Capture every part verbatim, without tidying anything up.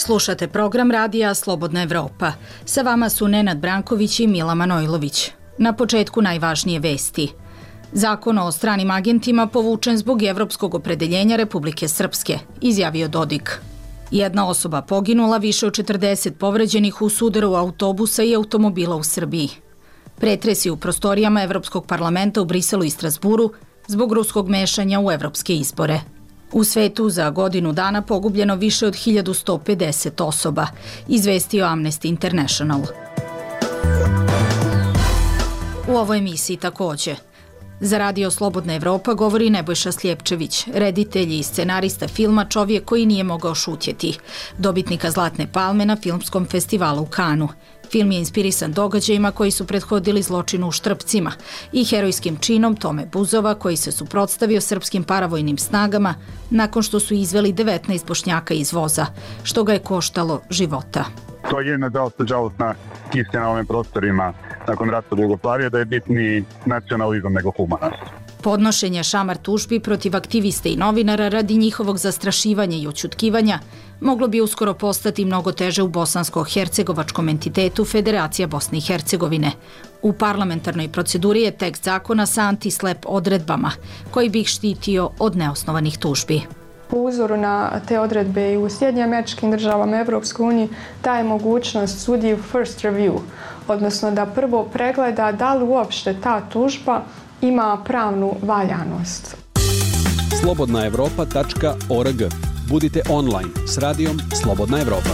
Slušate program radija Slobodna Evropa. Sa vama su Nenad Branković i Mila Manojlović. Na početku najvažnije vesti. Zakon o stranim agentima povučen zbog evropskog opredeljenja Republike Srpske, izjavio Dodik. Jedna osoba poginula, više od četrdeset povređenih u sudaru autobusa i automobila u Srbiji. Pretresi u prostorijama Evropskog parlamenta u Briselu i Strasburu zbog ruskog mešanja u evropske izbore. U svetu za godinu dana pogubljeno više od hiljadu sto pedeset osoba, izvestio Amnesty International. U ovoj emisiji takođe. Za radio Slobodna Evropa govori Nebojša Sljepčević, reditelj i scenarista filma Čovjek koji nije mogao šutjeti, dobitnika Zlatne palme na filmskom festivalu u Kanu. Film je inspirisan događajima koji su prethodili zločinu u Štrpcima i herojskim činom Tome Buzova koji se suprotstavio srpskim paravojnim snagama nakon što su izveli devetnaest Bošnjaka iz voza, što ga je koštalo života. To je jedna dosta žalostna istina na ovim prostorima nakon rata Jugoslavije, da je bitniji nacionalizam nego humanost. Podnošenje šamar tužbi protiv aktivista i novinara radi njihovog zastrašivanja i ućutkivanja moglo bi uskoro postati mnogo teže u bosansko-hercegovačkom entitetu Federacija Bosne i Hercegovine. U parlamentarnoj proceduri je tekst zakona sa anti-slep odredbama koji bi ih štitio od neosnovanih tužbi. Po uzoru na te odredbe i u Sjedinjenim Američkim Državama, Evropskoj uniji, daje mogućnost sudiji first review, odnosno da prvo pregleda da li uopšte ta tužba ima pravnu valjanost. slobodna evropa tačka org. Budite online s radijom Slobodna Evropa.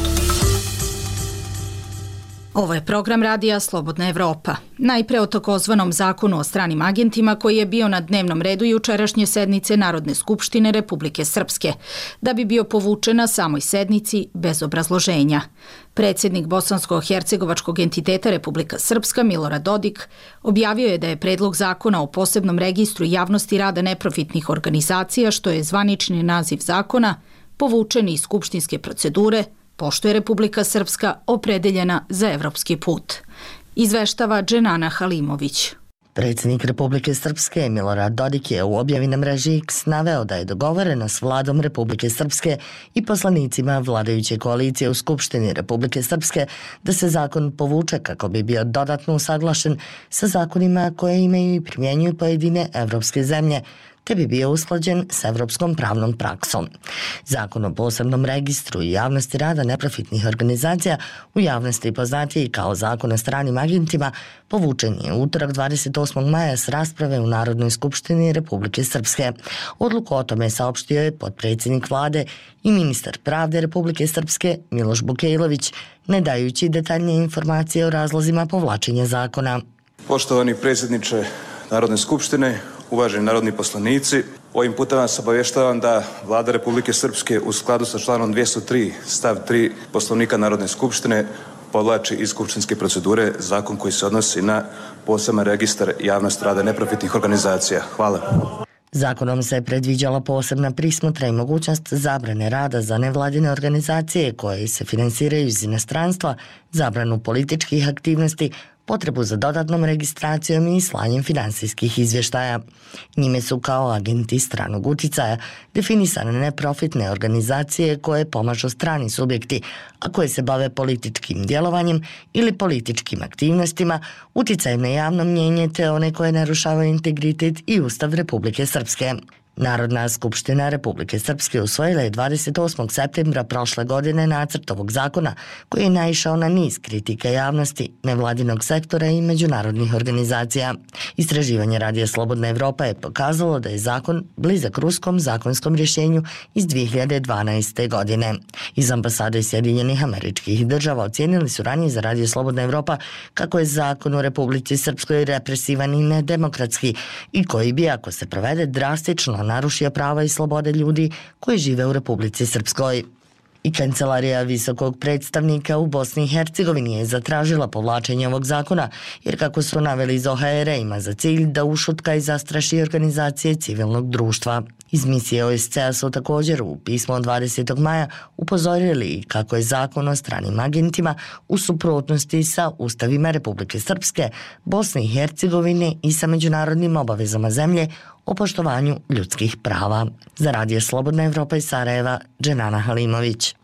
Ovo je program radija Slobodna Evropa. Najpre o takozvanom zakonu o stranim agentima koji je bio na dnevnom redu jučerašnje sednice Narodne skupštine Republike Srpske, da bi bio povučen na samoj sednici bez obrazloženja. Predsjednik bosansko-hercegovačkog entiteta Republika Srpska Milorad Dodik objavio je da je predlog zakona o posebnom registru javnosti rada neprofitnih organizacija, što je zvanični naziv zakona, povučen iz skupštinske procedure, pošto je Republika Srpska opredeljena za evropski put. Izveštava Dženana Halimović. Predsjednik Republike Srpske Milorad Dodik je u objavi na mreži X naveo da je dogovoreno s vladom Republike Srpske i poslanicima vladajuće koalicije u Skupštini Republike Srpske da se zakon povuče kako bi bio dodatno usaglašen sa zakonima koje imaju i primjenjuju pojedine evropske zemlje, te bi bio usklađen s evropskom pravnom praksom. Zakon o posebnom registru i javnosti rada neprofitnih organizacija, u javnosti poznatiji kao zakon o stranim agentima, povučen je utorak dvadeset osmog maja s rasprave u Narodnoj skupštini Republike Srpske. Odluku o tome saopštio je potpredsjednik vlade i ministar pravde Republike Srpske Miloš Bukejlović, ne dajući detaljnije informacije o razlozima povlačenja zakona. Poštovani predsjedniče Narodne skupštine, uvaženi narodni poslanici, ovim putem vas obavještavam da Vlada Republike Srpske u skladu sa članom dvjesto tri stav tri Poslovnika Narodne skupštine povlači iz skupštinske procedure zakon koji se odnosi na poseban registar javnosti rada neprofitnih organizacija. Hvala. Zakonom se predviđala posebna prismotra i mogućnost zabrane rada za nevladine organizacije koje se finansiraju iz inostranstva, zabranu političkih aktivnosti, potrebu za dodatnom registracijom i slanjem finansijskih izvještaja. Njime su kao agenti stranog uticaja definisane neprofitne organizacije koje pomažu strani subjekti, a koje se bave političkim djelovanjem ili političkim aktivnostima, uticajem na javno mnjenje te one koje narušavaju integritet i Ustav Republike Srpske. Narodna skupština Republike Srpske usvojila je dvadeset osmog septembra prošle godine nacrt ovog zakona koji je naišao na niz kritika javnosti, nevladinog sektora i međunarodnih organizacija. Istraživanje radija Slobodna Evropa je pokazalo da je zakon blizak ruskom zakonskom rješenju iz dvije hiljade dvanaeste. godine. Iz ambasade Sjedinjenih Američkih Država ocijenili su ranije za radio Slobodna Evropa kako je zakon u Republici Srpskoj represivan i nedemokratski i koji bi, ako se provede, drastično narušio prava i slobode ljudi koji žive u Republici Srpskoj. I Kancelarija visokog predstavnika u Bosni i Hercegovini je zatražila povlačenje ovog zakona, jer kako su naveli iz O H R ima za cilj da ušutka i zastraši organizacije civilnog društva. Iz misije O S C E-a su također u pismu od dvadesetog maja upozorili kako je zakon o stranim agentima u suprotnosti sa ustavima Republike Srpske, Bosne i Hercegovine i sa međunarodnim obavezama zemlje o poštovanju ljudskih prava. Za radio Slobodna Evropa iz Sarajeva, Dženana Halimović.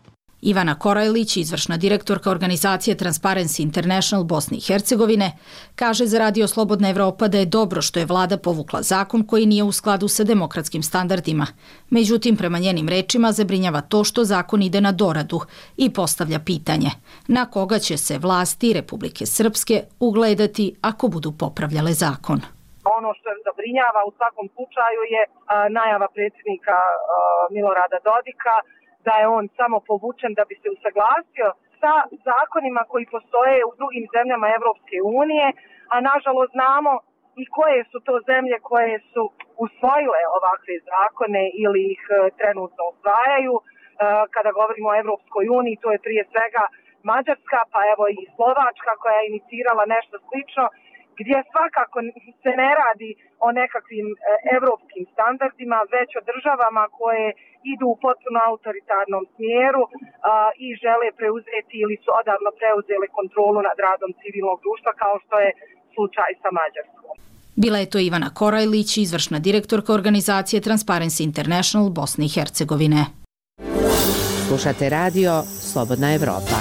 Ivana Korajlić, izvršna direktorka organizacije Transparency International Bosne i Hercegovine, kaže za Radio Slobodna Evropa da je dobro što je vlada povukla zakon koji nije u skladu sa demokratskim standardima. Međutim, prema njenim rečima zabrinjava to što zakon ide na doradu i postavlja pitanje na koga će se vlasti Republike Srpske ugledati ako budu popravljale zakon. Ono što je zabrinjava u svakom slučaju je a, najava predsjednika a, Milorada Dodika da je on samo povučen da bi se usaglasio sa zakonima koji postoje u drugim zemljama Evropske unije, a nažalost znamo i koje su to zemlje koje su usvojile ovakve zakone ili ih a, trenutno usvajaju. A, kada govorimo o Evropskoj uniji, to je prije svega Mađarska, pa evo i Slovačka koja je inicirala nešto slično, gdje svakako se ne radi o nekakvim evropskim standardima, već o državama koje idu u potpuno autoritarnom smjeru a, i žele preuzeti ili su odavno preuzele kontrolu nad radom civilnog društva, kao što je slučaj sa Mađarskom. Bila je to Ivana Korajlić, izvršna direktorka organizacije Transparency International Bosne i Hercegovine. Slušate radio Slobodna Evropa.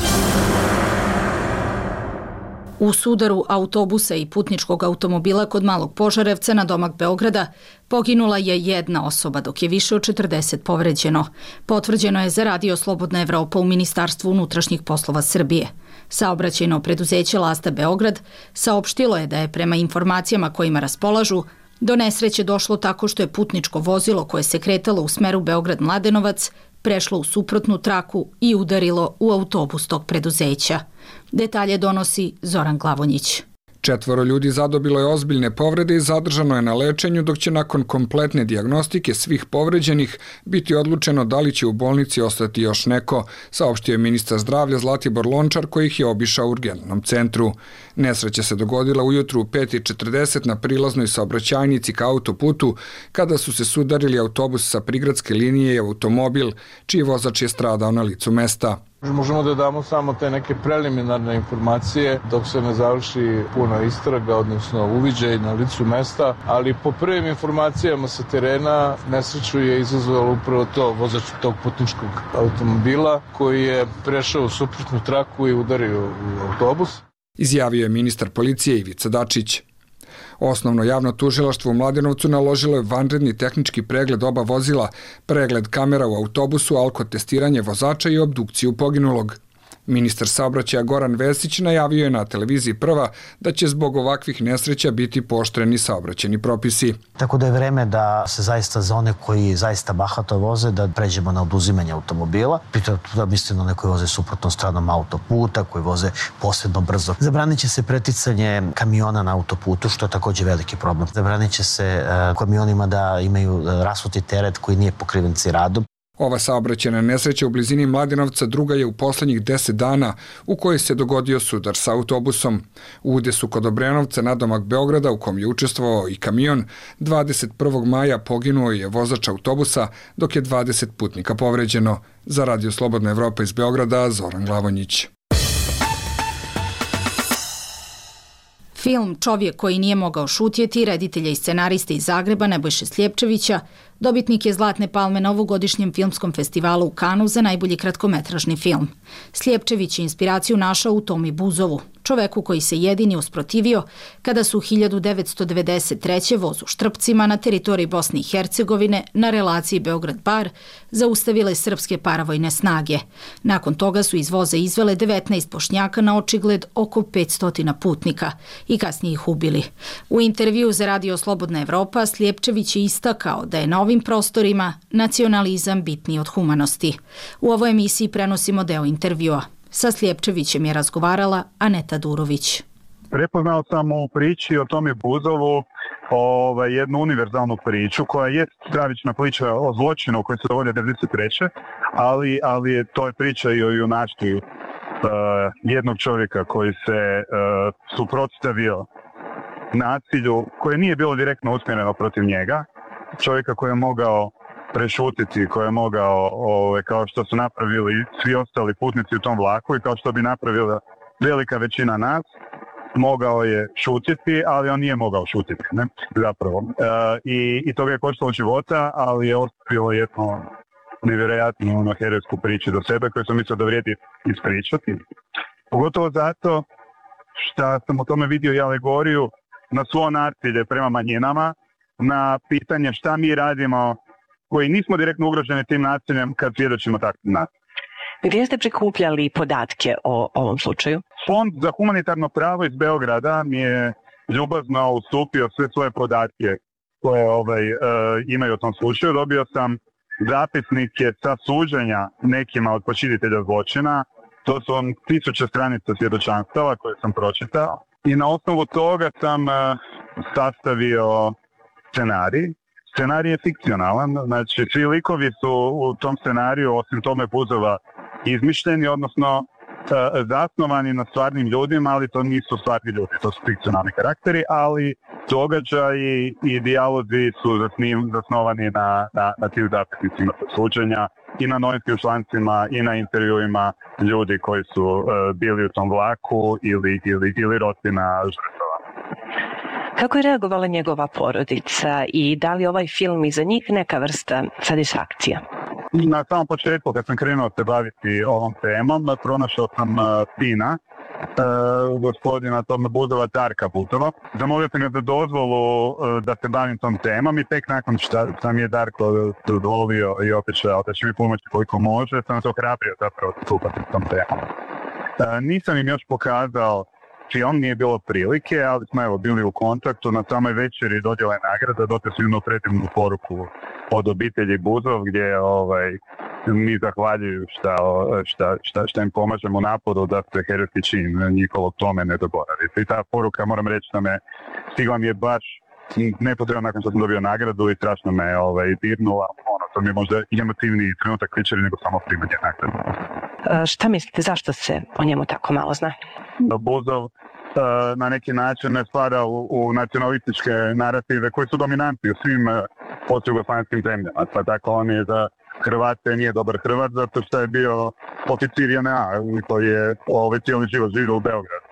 U sudaru autobusa i putničkog automobila kod Malog Požarevca na domak Beograda poginula je jedna osoba, dok je više od četrdeset povređeno. Potvrđeno je za Radio Slobodna Evropa u Ministarstvu unutrašnjih poslova Srbije. Saobraćajno preduzeće Lasta Beograd saopštilo je da je prema informacijama kojima raspolažu do nesreće došlo tako što je putničko vozilo koje se kretalo u smeru Beograd-Mladenovac prešlo u suprotnu traku i udarilo u autobus tog preduzeća. Detalje donosi Zoran Glavonjić. Četvoro ljudi zadobilo je ozbiljne povrede i zadržano je na lečenju, dok će nakon kompletne dijagnostike svih povređenih biti odlučeno da li će u bolnici ostati još neko, saopštio je ministar zdravlja Zlatibor Lončar koji ih je obišao u urgentnom centru. Nesreća se dogodila ujutru u pet i četrdeset na prilaznoj saobraćajnici ka autoputu, kada su se sudarili autobus sa prigradske linije i automobil, čiji vozač je stradao na licu mesta. Možemo da damo samo te neke preliminarne informacije dok se ne završi puna istraga, odnosno uviđaj na licu mesta, ali po prvim informacijama sa terena nesreću je izazvalo upravo to, vozač tog putničkog automobila koji je prešao u suprotnu traku i udario u autobus. Izjavio je ministar policije Ivica Dačić. Osnovno javno tužilaštvo u Mladenovcu naložilo je vanredni tehnički pregled oba vozila, pregled kamera u autobusu, alkotestiranje vozača i obdukciju poginulog. Ministar saobraćaja Goran Vesić najavio je na televiziji Prva da će zbog ovakvih nesreća biti pooštreni saobraćajni propisi. Tako da je vreme da se zaista za one koji zaista bahato voze da pređemo na oduzimanje automobila. Pritom da mislimo na one koji voze suprotnom stranom autoputa, koji voze posebno brzo. Zabranit će se preticanje kamiona na autoputu, što je također veliki problem. Zabranit će se kamionima da imaju rasuti teret koji nije pokriven ciradom. Ova saobraćajna nesreća u blizini Mladenovca druga je u poslednjih deset dana u kojoj se dogodio sudar sa autobusom. U udesu kod Obrenovca na domak Beograda, u kom je učestvovao i kamion, dvadeset prvog maja poginuo je vozač autobusa, dok je dvadeset putnika povređeno. Za Radio Slobodna Evropa iz Beograda, Zoran Glavonjić. Film Čovjek koji nije mogao šutjeti, reditelja i scenariste iz Zagreba Nebojše Sljepčevića, dobitnik je Zlatne palme na ovogodišnjem filmskom festivalu u Kanu za najbolji kratkometražni film. Sljepčević je inspiraciju našao u Tomi Buzovu, čoveku koji se jedini usprotivio kada su hiljadu devetsto devedeset treće voz u Štrpcima na teritoriji Bosne i Hercegovine na relaciji Beograd-Bar zaustavile srpske paravojne snage. Nakon toga su iz voza izvele devetnaest Bošnjaka na očigled oko petsto putnika i kasnije ih ubili. U intervju za Radio Slobodna Evropa Sljepčević je istakao da je na ovim prostorima nacionalizam bitniji od humanosti. U ovoj emisiji prenosimo deo intervjua. Sa Sljepčevićem je razgovarala Aneta Durović. Prepoznao sam u priči o Tomi Buzovu ovaj, jednu univerzalnu priču koja je stravična priča o zločinu koji se dogodio devedeset treće ali, ali je to je priča i o junaštvu uh, jednog čovjeka koji se uh, suprotstavio nasilju koje nije bilo direktno usmjereno protiv njega, čovjeka koji je mogao prešutiti, koji je mogao, ove, kao što su napravili svi ostali putnici u tom vlaku i kao što bi napravila velika većina nas, mogao je šutiti, ali on nije mogao šutiti, ne? Zapravo. E, i, I toga je koštalo života, ali je ostavilo jedno nevjerojatnu ono, herojsku priču do sebe koju sam mislio da vrijedi ispričati. Pogotovo zato što sam u tome vidio i alegoriju na svo nasilje prema manjinama, na pitanje šta mi radimo koji nismo direktno ugroženi tim nasiljem kad svjedočimo takvim nasiljem. Gdje ste prikupljali podatke o ovom slučaju? Fond za humanitarno pravo iz Beograda mi je ljubazno ustupio sve svoje podatke koje ovaj, e, imaju o tom slučaju. Dobio sam zapisnike sa suđenja nekima od počinitelja zločina. To su on tisuće stranica svjedočanstava koje sam pročitao. I na osnovu toga sam e, sastavio scenarij. Scenarij je fikcionalan, znači svi likovi su u tom scenariju, osim Tome Buzova, izmišljeni, odnosno e, zasnovani na stvarnim ljudima, ali to nisu stvarni ljudi, to su fikcionalni karakteri, ali događaji i dijalozi su zasnim, zasnovani na, na, na tim zapisnicima suđenja i na novinskim člancima i na intervjuima ljudi koji su e, bili u tom vlaku ili, ili, ili rodbina žrtava. Kako je reagovala njegova porodica i da li ovaj film iza njih neka vrsta satisfakcija? Na samom početku, kad sam krenuo se baviti ovom temom, pronašao sam uh, sina, uh, gospodina Tome Buzova, Darka Buzova. Zamolio sam ga za dozvolu uh, da se bavim tom temom i tek nakon što sam je Darko dozvolio i otišao da će mi pomoći koliko može, sam se ohrabrio zapravo stupati s tom temom. Uh, nisam im još pokazao film, nije bilo prilike, ali smo evo bili u kontaktu na samoj večeri dodjele nagrada, dotle su imali predivnu poruku od obitelji Buzov gdje ovaj, mi zahvaljuju šta, šta, šta, šta im pomažemo u naporu da se herojski čin njihovog tome ne dogoravi. I ta poruka, moram reći da me stigla mi je baš nepotrebno nakon što sam dobio nagradu i strašno me ovaj, dirnula. Ono, to mi je možda emotivniji trenutak večeri nego samo primanje nagrade. E, šta mislite, zašto se o njemu tako malo zna? Buzov na neki način ne spada u, u nacionalističke narative koji su dominantni u svim postjugoslavenskim zemljama. Pa tako on je za Hrvate nije dobar Hrvat zato što je bio oficir J N A koji je ovaj, cijeli život živio u Beogradu.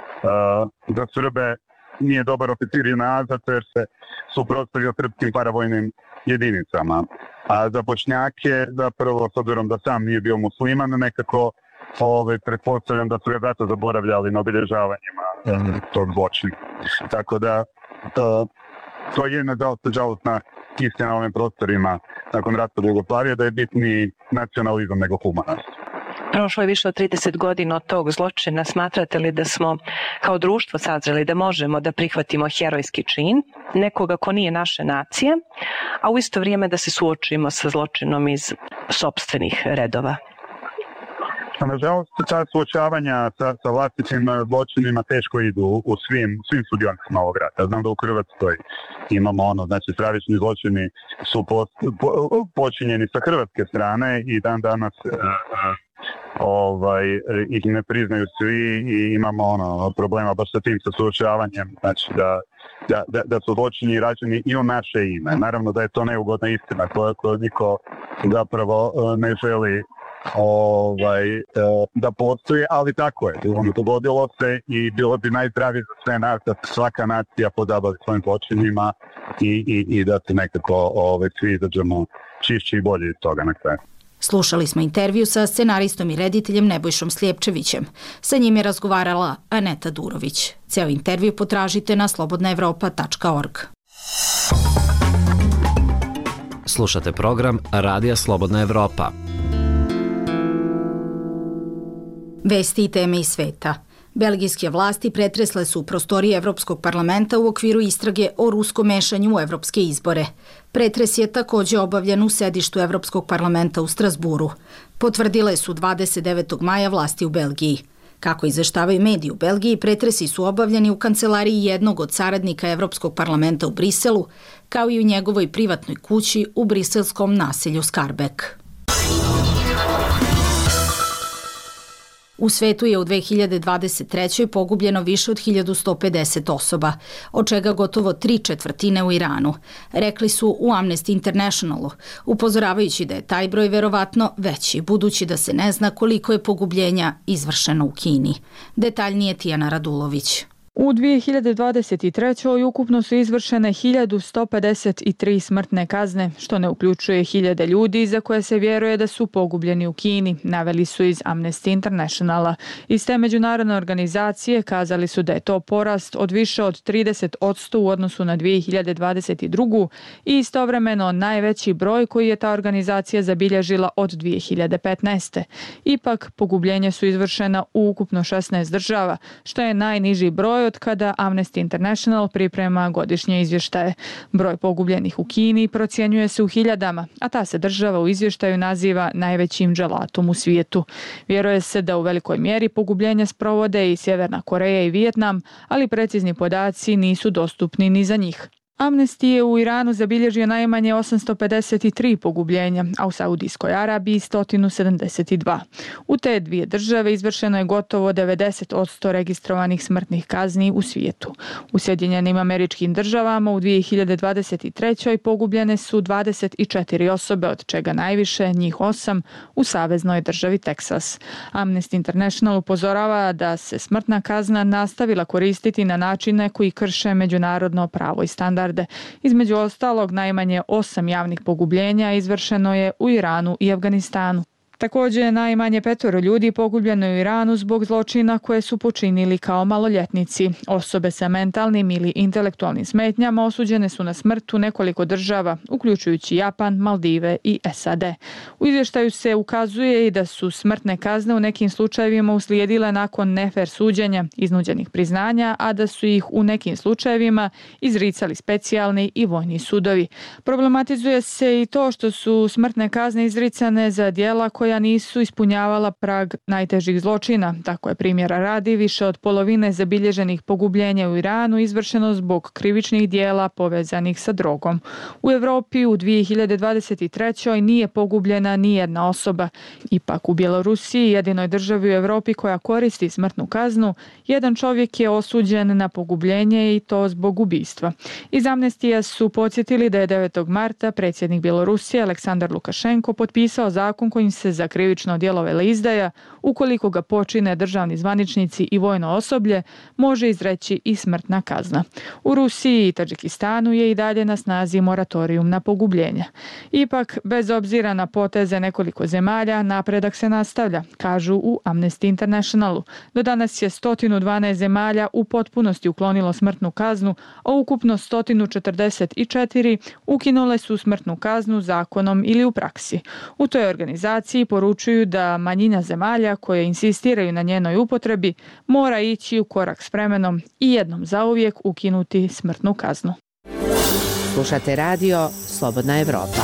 Uh, za Srbe nije dobar oficir J N A zato jer se suprotstavio srpskim paravojnim jedinicama. A za Bošnjake, zapravo, s obzirom da sam nije bio musliman, nekako Ove, pretpostavljam da su ga zato zaboravljali na obilježavanjima um, tog zločina. Tako da uh, to je nažalostna istina na ovim prostorima nakon rata Jugoslavije da je bitniji nacionalizam nego humanost. Prošlo je više od trideset godina od tog zločina. Smatrate li da smo kao društvo sazreli da možemo da prihvatimo herojski čin nekoga ko nije naše nacije, a u isto vrijeme da se suočimo sa zločinom iz sopstvenih redova? Nažalost, ta suočavanja sa, sa vlastitim zločinima teško idu u svim, svim sudionicima ovog rata. Znam da u Hrvatskoj imamo ono, znači stravični zločini su po, po, počinjeni sa hrvatske strane i dan danas uh, uh, ovaj, ih ne priznaju svi i imamo ono, problema baš sa tim sa suočavanjem, znači da, da, da, da su zločini rađeni i u naše ime. Naravno da je to neugodna istina koju ko niko zapravo uh, ne želi Ovaj, da postoji, ali tako je. Ono dogodilo se i bilo bi najzdravije za sve nas da svaka nacija pozabavi svojim počinima i, i, i da se nekako ovaj, svi izađemo čišći i bolji iz toga na kraju. Slušali smo intervju sa scenaristom i rediteljem Nebojšom Sljepčevićem. Sa njim je razgovarala Aneta Durović. Ceo intervju potražite na slobodna evropa tačka org. Slušate program Radija Slobodna Evropa. Vesti i teme iz sveta. Belgijske vlasti pretresle su prostorije Evropskog parlamenta u okviru istrage o ruskom mešanju u evropske izbore. Pretres je također obavljen u sedištu Evropskog parlamenta u Strasburu. Potvrdile su dvadeset devetog maja vlasti u Belgiji. Kako izveštavaju mediji u Belgiji, pretresi su obavljeni u kancelariji jednog od saradnika Evropskog parlamenta u Briselu, kao i u njegovoj privatnoj kući u briselskom naselju Skarbek. U svetu je u dve hiljade dvadeset trećoj pogubljeno više od hiljadu sto pedeset osoba, od čega gotovo tri četvrtine u Iranu, rekli su u Amnesty Internationalu, upozoravajući da je taj broj verovatno veći, budući da se ne zna koliko je pogubljenja izvršeno u Kini. Detaljnije Tijana Radulović. U dvije hiljade dvadeset trećoj. ukupno su izvršene hiljadu sto pedeset tri smrtne kazne, što ne uključuje hiljade ljudi za koje se vjeruje da su pogubljeni u Kini, naveli su iz Amnesty Internationala. Iz te međunarodne organizacije kazali su da je to porast od više od trideset posto u odnosu na dvije hiljade dvadeset drugu. i istovremeno najveći broj koji je ta organizacija zabilježila od dvije hiljade petnaeste. Ipak, pogubljenja su izvršena u ukupno šesnaest država, što je najniži broj od kada Amnesty International priprema godišnje izvještaje. Broj pogubljenih u Kini procjenjuje se u hiljadama, a ta se država u izvještaju naziva najvećim dželatom u svijetu. Vjeruje se da u velikoj mjeri pogubljenja sprovode i Sjeverna Koreja i Vijetnam, ali precizni podaci nisu dostupni ni za njih. Amnesty je u Iranu zabilježio najmanje osamsto pedeset tri pogubljenja, a u Saudijskoj Arabiji sto sedamdeset dva. U te dvije države izvršeno je gotovo devedeset posto registrovanih smrtnih kazni u svijetu. U Sjedinjenim Američkim Državama u dvije hiljade dvadeset trećoj. pogubljene su dvadeset četiri osobe, od čega najviše, njih osam, u saveznoj državi Teksas. Amnesty International upozorava da se smrtna kazna nastavila koristiti na načine koji krše međunarodno pravo i standard. Između ostalog, najmanje osam javnih pogubljenja izvršeno je u Iranu i Afganistanu. Također, najmanje petoro ljudi pogubljeno je u Iranu zbog zločina koje su počinili kao maloljetnici. Osobe sa mentalnim ili intelektualnim smetnjama osuđene su na smrt u nekoliko država, uključujući Japan, Maldive i S A D. U izvještaju se ukazuje i da su smrtne kazne u nekim slučajevima uslijedile nakon nefer suđenja, iznuđenih priznanja, a da su ih u nekim slučajevima izricali specijalni i vojni sudovi. Problematizuje se i to što su smrtne kazne izricane za djela koje koja nisu ispunjavala prag najtežih zločina. Tako je, primjera radi, više od polovine zabilježenih pogubljenja u Iranu izvršeno zbog krivičnih dijela povezanih sa drogom. U Europi u dvije hiljade dvadeset trećoj. nije pogubljena ni jedna osoba. Ipak u Bjelorusiji, jedinoj državi u Europi koja koristi smrtnu kaznu, jedan čovjek je osuđen na pogubljenje i to zbog ubistva. Iz Amnestija su podsjetili da je devetog marta predsjednik Bjelorusije Aleksandar Lukašenko potpisao zakon kojim se za krivično djelo veleizdaja, ukoliko ga počine državni zvaničnici i vojno osoblje, može izreći i smrtna kazna. U Rusiji i Tadžikistanu je i dalje na snazi moratorijum na pogubljenja. Ipak, bez obzira na poteze nekoliko zemalja, napredak se nastavlja, kažu u Amnesty Internationalu. Do danas je sto dvanaest zemalja u potpunosti uklonilo smrtnu kaznu, a ukupno sto četrdeset četiri ukinule su smrtnu kaznu zakonom ili u praksi. U toj organizaciji poručuju da manjina zemalja koje insistiraju na njenoj upotrebi mora ići u korak s vremenom i jednom zauvijek ukinuti smrtnu kaznu. Slušate radio Slobodna Evropa.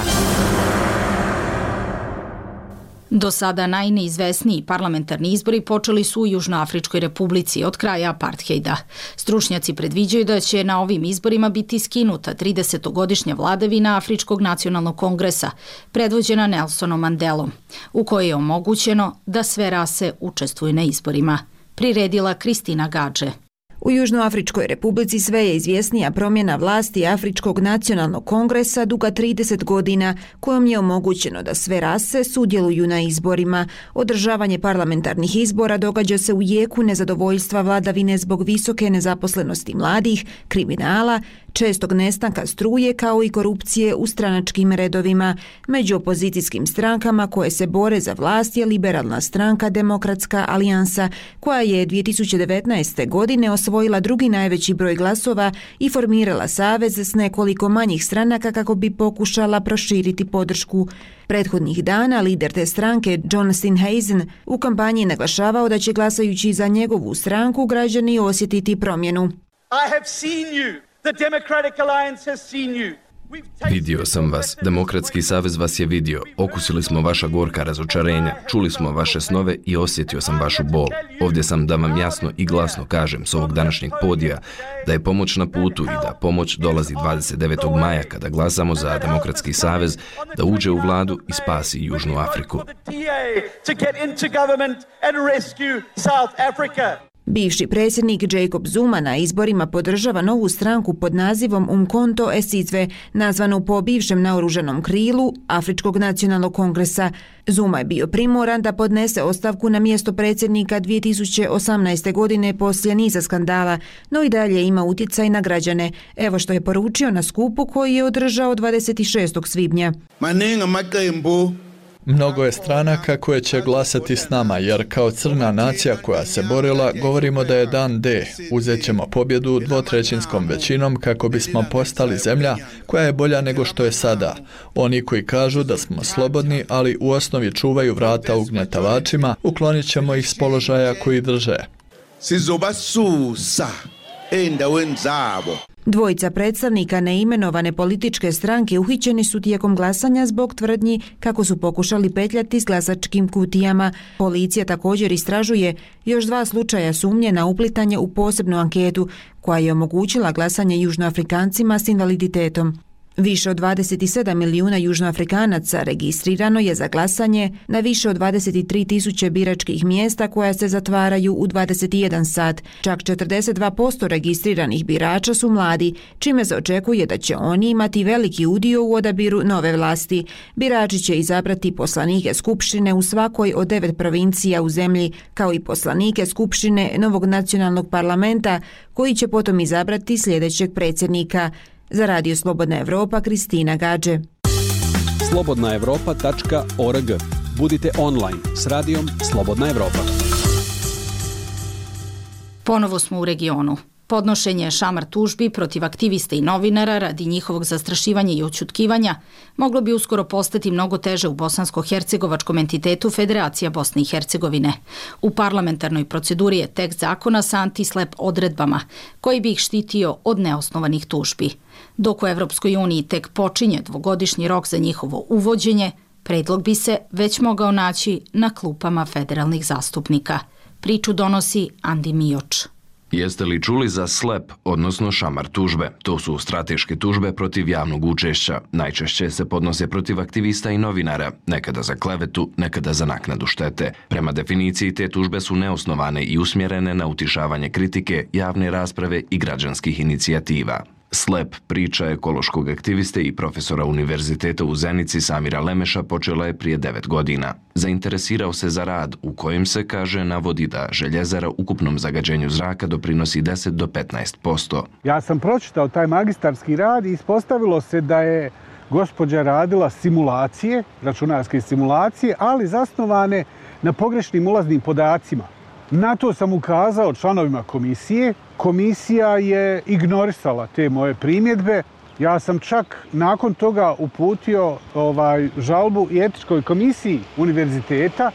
Do sada najneizvesniji parlamentarni izbori počeli su u Južnoafričkoj republici od kraja aparthejda. Stručnjaci predviđaju da će na ovim izborima biti skinuta tridesetogodišnja vladavina Afričkog nacionalnog kongresa, predvođena Nelsonom Mandelom, u kojoj je omogućeno da sve rase učestvuju na izborima. Priredila Kristina Gadže. U Južnoafričkoj republici sve je izvjesnija promjena vlasti Afričkog nacionalnog kongresa duga trideset godina, kojom je omogućeno da sve rase sudjeluju na izborima. Održavanje parlamentarnih izbora događa se u jeku nezadovoljstva vladavine zbog visoke nezaposlenosti mladih, kriminala, čestog nestanka struje kao i korupcije u stranačkim redovima. Među opozicijskim strankama koje se bore za vlast je liberalna stranka Demokratska alijansa, koja je dvije tisuće devetnaeste. godine osvojila drugi najveći broj glasova i formirala savez s nekoliko manjih stranaka kako bi pokušala proširiti podršku. Prethodnih dana lider te stranke, John Steenhuisen, u kampanji je naglašavao da će glasajući za njegovu stranku građani osjetiti promjenu. I have seen you. The Democratic Alliance has seen you. Vidio sam vas, Demokratski savez vas je vidio, okusili smo vaša gorka razočarenja, čuli smo vaše snove i osjetio sam vašu bol. Ovdje sam da vam jasno i glasno kažem s ovog današnjeg podija da je pomoć na putu i da pomoć dolazi dvadeset devetog maja kada glasamo za Demokratski savez da uđe u vladu i spasi Južnu Afriku. Bivši predsjednik Jacob Zuma na izborima podržava novu stranku pod nazivom Umkhonto Esizwe, nazvanu po bivšem naoružanom krilu Afričkog nacionalnog kongresa. Zuma je bio primoran da podnese ostavku na mjesto predsjednika dvije tisuće osamnaeste. godine poslije niza skandala, no i dalje ima utjecaj na građane. Evo što je poručio na skupu koji je održao dvadeset šestog svibnja. Mnogo je stranaka koje će glasati s nama, jer kao crna nacija koja se borila, govorimo da je dan D. Uzet ćemo pobjedu dvotrećinskom većinom kako bismo postali zemlja koja je bolja nego što je sada. Oni koji kažu da smo slobodni, ali u osnovi čuvaju vrata ugnjetavačima, uklonit ćemo ih s položaja koji drže. Dvojica predstavnika neimenovane političke stranke uhićeni su tijekom glasanja zbog tvrdnji kako su pokušali petljati s glasačkim kutijama. Policija također istražuje još dva slučaja sumnje na uplitanje u posebnu anketu koja je omogućila glasanje južnoafrikancima s invaliditetom. Više od dvadeset sedam milijuna južnoafrikanaca registrirano je za glasanje na više od dvadeset tri tisuće biračkih mjesta koja se zatvaraju u dvadeset jedan sat. Čak četrdeset dva posto registriranih birača su mladi, čime se očekuje da će oni imati veliki udio u odabiru nove vlasti. Birači će izabrati poslanike Skupštine u svakoj od devet provincija u zemlji, kao i poslanike Skupštine novog nacionalnog parlamenta, koji će potom izabrati sljedećeg predsjednika. Za Radio Slobodna Evropa, Kristina Gađe. slobodna evropa tačka org. Budite online s radijom Slobodna Evropa. Ponovo smo u regionu. Podnošenje šamar tužbi protiv aktivista i novinara radi njihovog zastrašivanja i oćutkivanja moglo bi uskoro postati mnogo teže u bosansko-hercegovačkom entitetu Federacija Bosne i Hercegovine. U parlamentarnoj proceduri je tekst zakona sa antislep odredbama koji bi ih štitio od neosnovanih tužbi. Dok u Evropskoj uniji tek počinje dvogodišnji rok za njihovo uvođenje, predlog bi se već mogao naći na klupama federalnih zastupnika. Priču donosi Andi Mijoč. Jeste li čuli za slep, odnosno šamar tužbe? To su strateške tužbe protiv javnog učešća. Najčešće se podnose protiv aktivista i novinara, nekada za klevetu, nekada za naknadu štete. Prema definiciji te tužbe su neosnovane i usmjerene na utišavanje kritike, javne rasprave i građanskih inicijativa. Slep, priča ekološkog aktiviste i profesora Univerziteta u Zenici Samira Lemeša počela je prije devet godina. Zainteresirao se za rad u kojem se, kaže, navodi da željezara ukupnom zagađenju zraka doprinosi deset do petnaest posto. Ja sam pročitao taj magistarski rad i ispostavilo se da je gospođa radila simulacije, računarske simulacije, ali zasnovane na pogrešnim ulaznim podacima. Na to sam ukazao članovima komisije. Komisija je ignorisala te moje primjedbe. Ja sam čak nakon toga uputio ovaj, žalbu i etičkoj komisiji univerziteta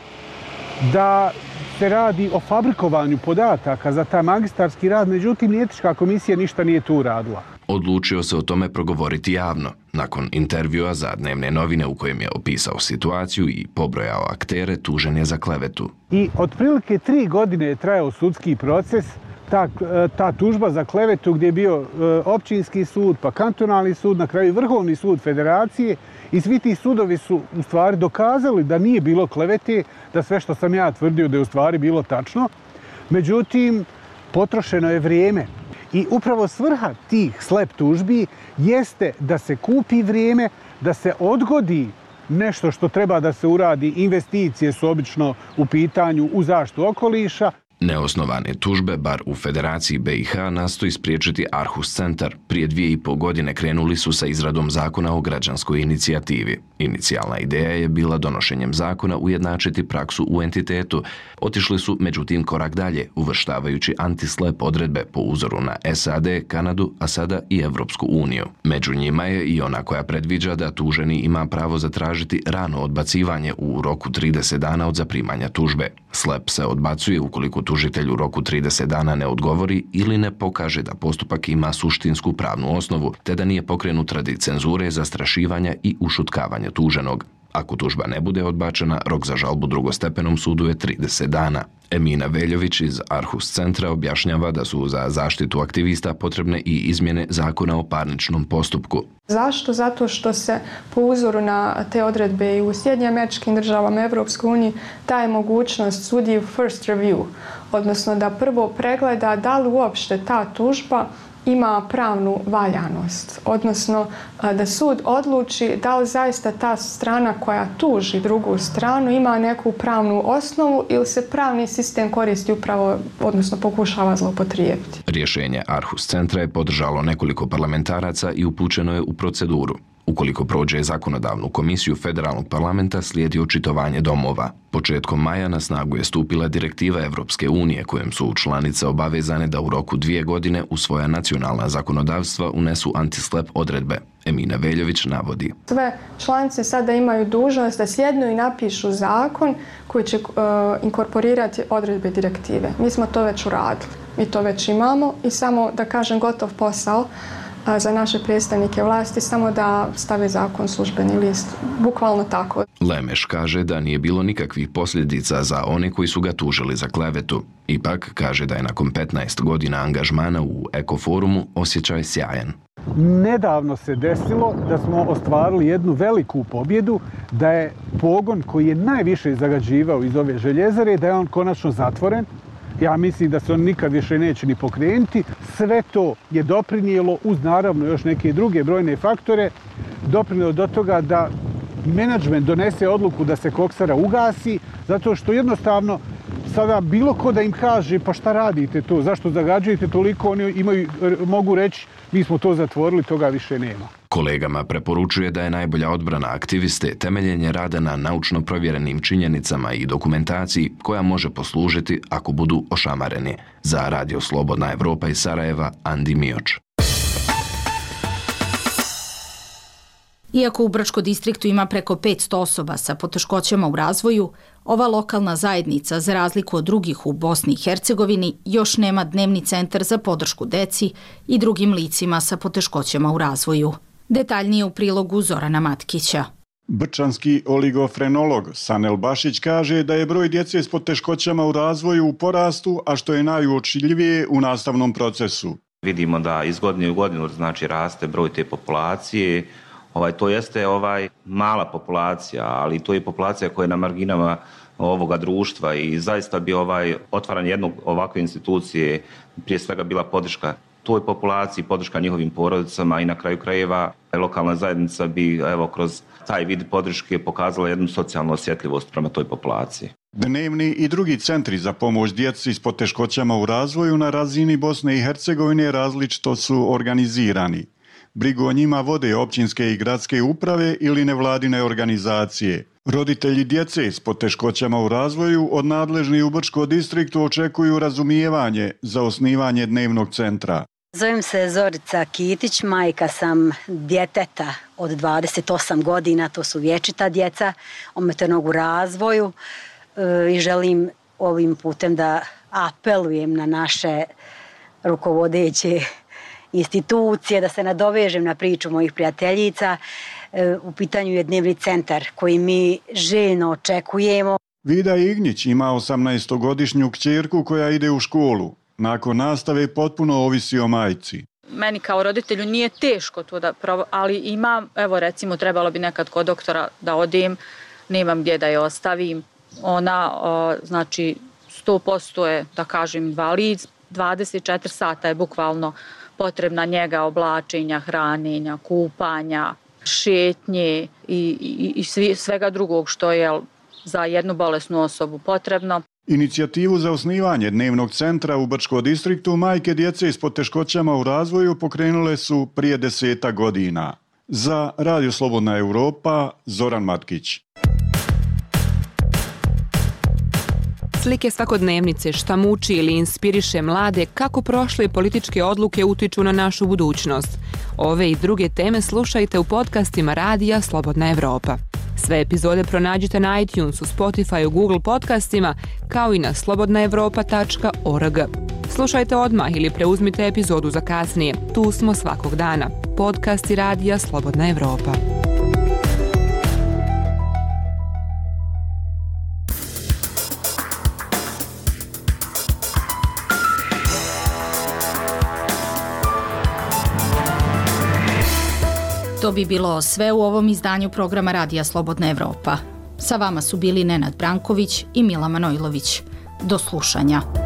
da se radi o fabrikovanju podataka za taj magistarski rad, međutim ni etička komisija ništa nije tu uradila. Odlučio se o tome progovoriti javno, nakon intervjua za dnevne novine u kojem je opisao situaciju i pobrojao aktere, tužen je za klevetu. I otprilike tri godine je trajao sudski proces, ta, ta tužba za klevetu gdje je bio općinski sud, pa kantonalni sud, na kraju Vrhovni sud Federacije, i svi ti sudovi su u stvari dokazali da nije bilo klevete, da sve što sam ja tvrdio da je u stvari bilo tačno. Međutim, potrošeno je vrijeme. I upravo svrha tih slep tužbi jeste da se kupi vrijeme, da se odgodi nešto što treba da se uradi. Investicije su obično u pitanju u zaštitu okoliša. Neosnovane tužbe, bar u Federaciji B i H, nastoji spriječiti Arhus centar. Prije dvije i pol godine krenuli su sa izradom zakona o građanskoj inicijativi. Inicijalna ideja je bila donošenjem zakona ujednačiti praksu u entitetu. Otišli su međutim korak dalje, uvrštavajući antislep odredbe po uzoru na S A D, Kanadu, a sada i Evropsku uniju. Među njima je i ona koja predviđa da tuženi ima pravo zatražiti rano odbacivanje u roku trideset dana od zaprimanja tužbe. Slep se odbacuje ukoliko tužitelj u roku trideset dana ne odgovori ili ne pokaže da postupak ima suštinsku pravnu osnovu, te da nije pokrenut radi cenzure, zastrašivanja i ušutkavanja tuženog. Ako tužba ne bude odbačena, rok za žalbu drugostepenom sudu je trideset dana. Emina Veljović iz Arhus centra objašnjava da su za zaštitu aktivista potrebne i izmjene zakona o parničnom postupku. Zašto? Zato što se po uzoru na te odredbe i u Sjedinjenim Američkim Državama, Evropskoj uniji daje mogućnost sudiji first review, odnosno da prvo pregleda da li uopšte ta tužba ima pravnu valjanost, odnosno da sud odluči da li zaista ta strana koja tuži drugu stranu ima neku pravnu osnovu ili se pravni sistem koristi upravo, odnosno pokušava zloupotrijebiti. Rješenje Arhus centra je podržalo nekoliko parlamentaraca i upućeno je u proceduru. Ukoliko prođe zakonodavnu komisiju federalnog parlamenta, slijedi očitovanje domova. Početkom maja na snagu je stupila direktiva Evropske unije kojom su članice obavezane da u roku dvije godine u svoja nacionalna zakonodavstva unesu antislep odredbe. Emina Veljović navodi. Sve članice sada imaju dužnost da sjednu i napišu zakon koji će uh, inkorporirati odredbe direktive. Mi smo to već uradili. Mi to već imamo i samo da kažem gotov posao za naše predstavnike vlasti, samo da stave zakon službeni list. Bukvalno tako. Lemeš kaže da nije bilo nikakvih posljedica za one koji su ga tužili za klevetu. Ipak kaže da je nakon petnaest godina angažmana u Ekoforumu osjećaj sjajan. Nedavno se desilo da smo ostvarili jednu veliku pobjedu, da je pogon koji je najviše zagađivao iz ove željezare, da je on konačno zatvoren. Ja mislim da se on nikad više neće ni pokrenuti. Sve to je doprinijelo, uz naravno još neke druge brojne faktore, doprinijelo do toga da menadžment donese odluku da se koksara ugasi, zato što jednostavno sada bilo ko da im kaže pa šta radite to, zašto zagađujete toliko, oni imaju, mogu reći mi smo to zatvorili, toga više nema. Kolegama preporučuje da je najbolja odbrana aktiviste temeljenje rada na naučno provjerenim činjenicama i dokumentaciji koja može poslužiti ako budu ošamareni. Za Radio Slobodna Evropa iz Sarajeva, Andi Mioč. Iako u Brčko distriktu ima preko petsto osoba sa poteškoćama u razvoju, ova lokalna zajednica, za razliku od drugih u Bosni i Hercegovini, još nema dnevni centar za podršku deci i drugim licima sa poteškoćama u razvoju. Detaljnije u prilogu Zorana Matkića. Brčanski oligofrenolog Sanel Bašić kaže da je broj djece s poteškoćama u razvoju u porastu, a što je najuočljivije u nastavnom procesu. Vidimo da iz godine u godinu znači raste broj te populacije. Ovaj, to jeste ovaj mala populacija, ali to je populacija koja je na marginama ovoga društva i zaista bi ovaj otvaranje jednog ovakve institucije prije svega bila podrška toj populaciji, podrška njihovim porodicama i na kraju krajeva lokalna zajednica bi evo kroz taj vid podrške pokazala jednu socijalnu osjetljivost prema toj populaciji. Dnevni i drugi centri za pomoć djeci s poteškoćama u razvoju na razini Bosne i Hercegovine različito su organizirani. Brigu o njima vode općinske i gradske uprave ili nevladine organizacije. Roditelji djece s poteškoćama u razvoju od nadležnih u Brčko distriktu očekuju razumijevanje za osnivanje dnevnog centra. Zovem se Zorica Kitić, majka sam djeteta od dvadeset osam godina, to su vječita djeca, ometenog u razvoju i želim ovim putem da apelujem na naše rukovodeće institucije, da se nadovežem na priču mojih prijateljica. U pitanju je dnevni centar koji mi željno očekujemo. Vida Ignić ima osamnaestogodišnju kćerku koja ide u školu. Nakon nastave potpuno ovisi o majci. Meni kao roditelju nije teško to da proba, ali imam, evo recimo trebalo bi nekad kod doktora da odem, nemam gdje da je ostavim. Ona o, znači sto posto je, da kažem, invalid, dvadeset četiri sata je bukvalno potrebna njega, oblačenja, hranjenja, kupanja, šetnje i, i, i svi, svega drugog što je za jednu bolesnu osobu potrebno. Inicijativu za osnivanje dnevnog centra u Brčko distriktu majke djece s poteškoćama u razvoju pokrenule su prije deseta godina. Za Radio Slobodna Evropa, Zoran Matkić. Slike svakodnevnice šta muči ili inspiriše mlade kako prošle političke odluke utiču na našu budućnost. Ove i druge teme slušajte u podcastima Radija Slobodna Evropa. Sve epizode pronađite na iTunesu, Spotifyu, Google podcastima, kao i na slobodna evropa tačka org. Slušajte odmah ili preuzmite epizodu za kasnije. Tu smo svakog dana. Podcasti Radija Slobodna Evropa. to bi bilo sve u ovom izdanju programa Radija Slobodna Evropa. Sa vama su bili Nenad Branković i Mila Manojlović. Do slušanja.